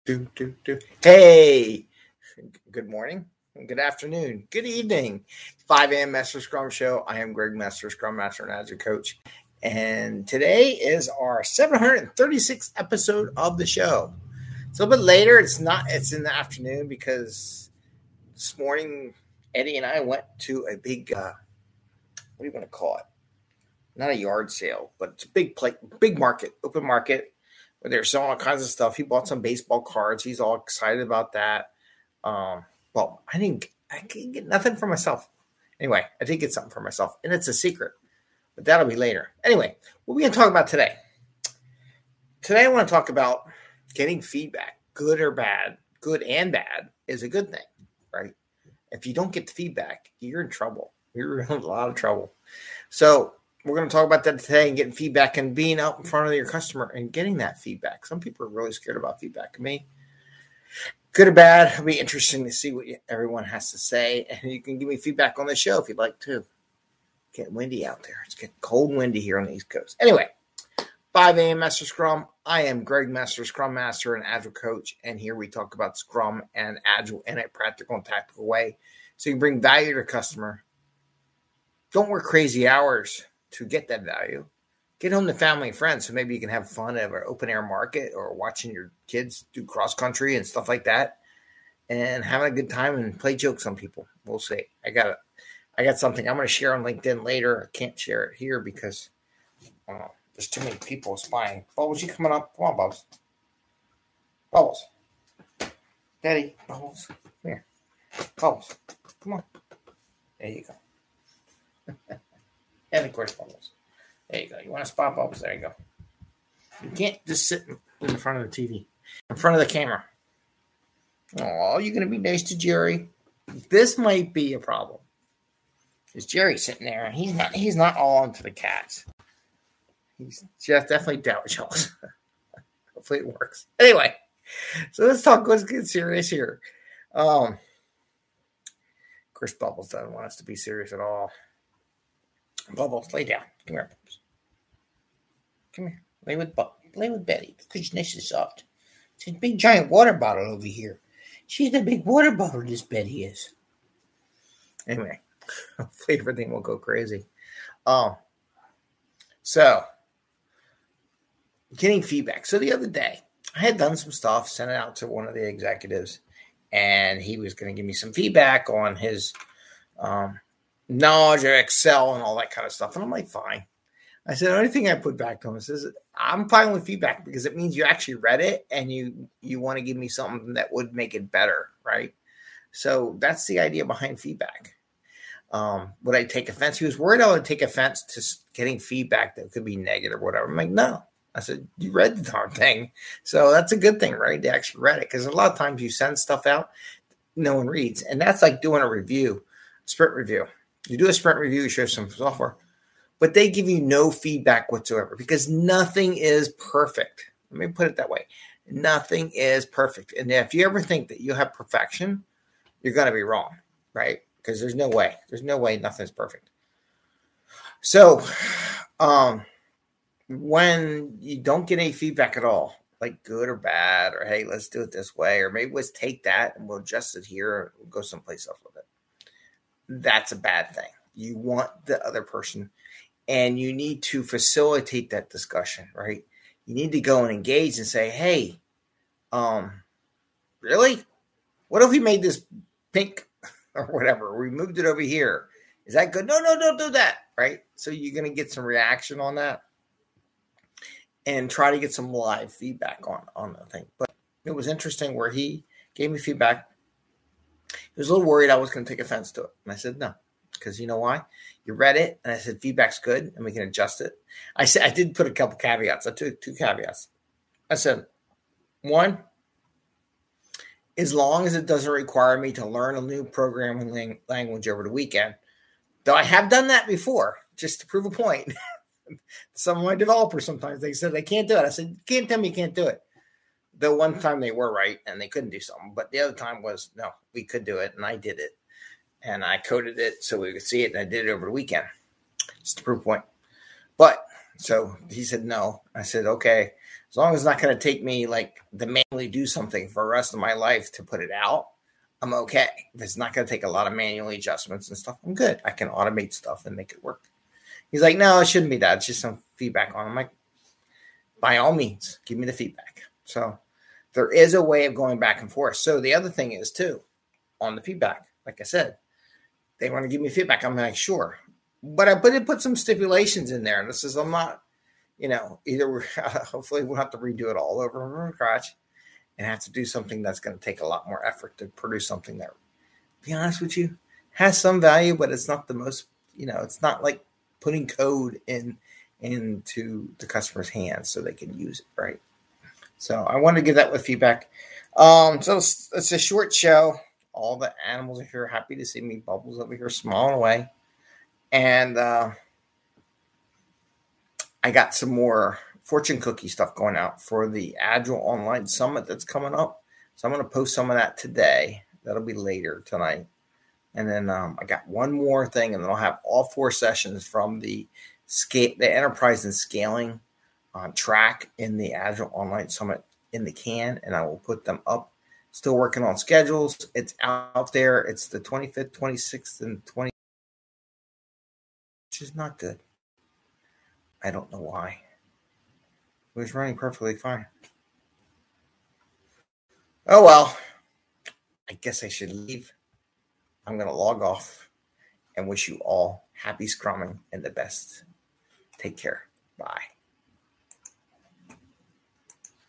Hey, good morning, good afternoon, good evening. 5 a.m. Master Scrum Show. I am Greg Master, Scrum Master and Agile Coach. And today is our 736th episode of the show. It's a little bit later. It's in the afternoon because this morning, Eddie and I went to a big, what do you want to call it? Not a yard sale, but it's a big market, open market, where they're selling all kinds of stuff. He bought some baseball cards. He's all excited about that. Well, I can't get nothing for myself. Anyway, I did get something for myself, and it's a secret, but that'll be later. Anyway, what are we going to talk about today? Today, I want to talk about getting feedback, good or bad. Good and bad is a good thing, right? If you don't get the feedback, you're in trouble. You're in a lot of trouble. So we're going to talk about that today and getting feedback and being out in front of your customer and getting that feedback. Some people are really scared about feedback. Me, good or bad, it'll be interesting to see what everyone has to say. And you can give me feedback on the show if you'd like to. Getting windy out there. It's getting cold and windy here on the East Coast. Anyway, 5 a.m. Master Scrum. I am Greg Master, Scrum Master and Agile Coach. And here we talk about Scrum and Agile in a practical and tactical way. So you can bring value to the customer. Don't work crazy hours to get that value. Get home to family and friends so maybe you can have fun at an open air market or watching your kids do cross country and stuff like that and having a good time and play jokes on people. We'll see. I got something I'm going to share on LinkedIn later. I can't share it here because there's too many people spying. Bubbles, you coming up? Come on, Bubbles. Bubbles. Daddy, Bubbles. Come here. Bubbles. Come on. There you go. And of course, Bubbles. There you go. You want to spot Bubbles? There you go. You can't just sit in front of the TV, in front of the camera. Oh, you're going to be nice to Jerry. This might be a problem. Is Jerry sitting there? And he's not all into the cats. He's just definitely jealous. Hopefully it works. Anyway, so let's get serious here. Of course, Bubbles doesn't want us to be serious at all. Bubbles, lay down. Come here, Bubbles. Come here. Play with Betty. The cushioness is soft. It's a big giant water bottle over here. She's the big water bottle, this Betty is. Anyway, hopefully everything will go crazy. So, getting feedback. So the other day, I had done some stuff, sent it out to one of the executives, and he was going to give me some feedback on his knowledge of Excel and all that kind of stuff. And I'm like, fine. I said, the only thing I put back to him is I'm fine with feedback because it means you actually read it and you want to give me something that would make it better, right? So that's the idea behind feedback. Would I take offense? He was worried I would take offense to getting feedback that could be negative or whatever. I'm like, no. I said, you read the darn thing. So that's a good thing, right? They actually read it because a lot of times you send stuff out, no one reads. And that's like doing a sprint review. You do a sprint review, you share some software, but they give you no feedback whatsoever because nothing is perfect. Let me put it that way. Nothing is perfect. And if you ever think that you have perfection, you're going to be wrong, right? Because there's no way. There's no way nothing's perfect. So when you don't get any feedback at all, like good or bad, or hey, let's do it this way, or maybe let's take that and we'll adjust it here, we'll go someplace else with it. That's a bad thing. You want the other person, and you need to facilitate that discussion, right? You need to go and engage and say, hey, really? What if we made this pink or whatever? We moved it over here. Is that good? No, don't do that, right? So you're going to get some reaction on that and try to get some live feedback on the thing. But it was interesting where he gave me feedback. He was a little worried I was going to take offense to it. And I said, no, because you know why? You read it, and I said, feedback's good, and we can adjust it. I did put a couple caveats. I took 2 caveats. I said, one, as long as it doesn't require me to learn a new programming language over the weekend, though I have done that before, just to prove a point. Some of my developers sometimes, they said they can't do it. I said, you can't tell me you can't do it. The one time they were right and they couldn't do something, but the other time was, no, we could do it, and I did it. And I coded it so we could see it, and I did it over the weekend. Just to prove a point. But, so he said no. I said, okay. As long as it's not going to take me like to manually do something for the rest of my life to put it out, I'm okay. If it's not going to take a lot of manual adjustments and stuff, I'm good. I can automate stuff and make it work. He's like, no, it shouldn't be that. It's just some feedback on it. I'm like, by all means, give me the feedback. So there is a way of going back and forth. So the other thing is too, on the feedback, like I said, they want to give me feedback. I'm like, sure. But I put some stipulations in there. And this is, I'm not, either hopefully we'll have to redo it all over from scratch and have to do something that's going to take a lot more effort to produce something that, to be honest with you, has some value, but it's not the most, it's not like putting code into the customer's hands so they can use it, right? So I want to give that with feedback. So it's a short show. All the animals are here, happy to see me. Bubbles over here, smiling away. And I got some more fortune cookie stuff going out for the Agile Online Summit that's coming up. So I'm going to post some of that today. That'll be later tonight. And then I got one more thing, and then I'll have all 4 sessions from the enterprise and scaling track in the Agile Online Summit in the can, and I will put them up. Still working on schedules. It's out there. It's the 25th, 26th, and 20th, which is not good. I don't know why. It was running perfectly fine. Oh, well. I guess I should leave. I'm going to log off and wish you all happy scrumming and the best. Take care. Bye.